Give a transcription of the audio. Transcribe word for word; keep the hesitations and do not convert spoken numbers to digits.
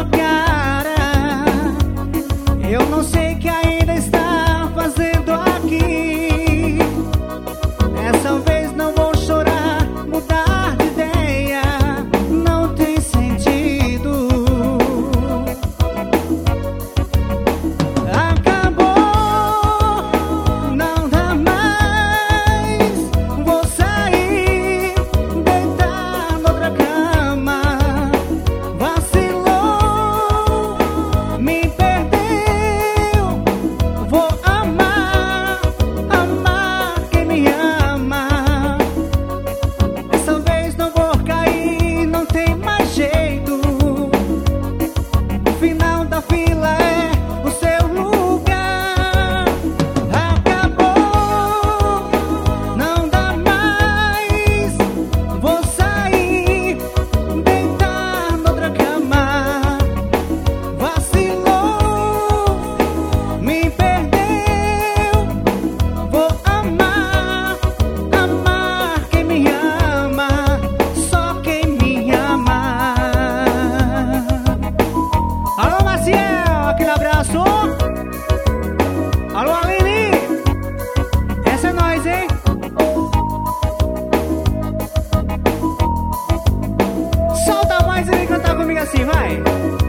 sua cara. Eu não sei o que ainda está fazendo aqui. Dessa vez não vou chorar, mudar de ideia não tem sentido. Acabou, não dá mais. Vou sair, deitar noutra cama. Vacilou, me perdeu. Vou amar, amar quem me ama. Dessa vez não vou cair, não tem mais jeito. O final da fila é o seu lugar. Acabou, não dá mais. Vou sair, deitar noutra cama. Vacilou, me perdeu. Vou amar, amar quem me ama, só quem me ama. Alô, Maciel, aquele abraço. Alô, Aline. Essa é nós, hein? Solta a voz e vem cantar comigo assim, vai.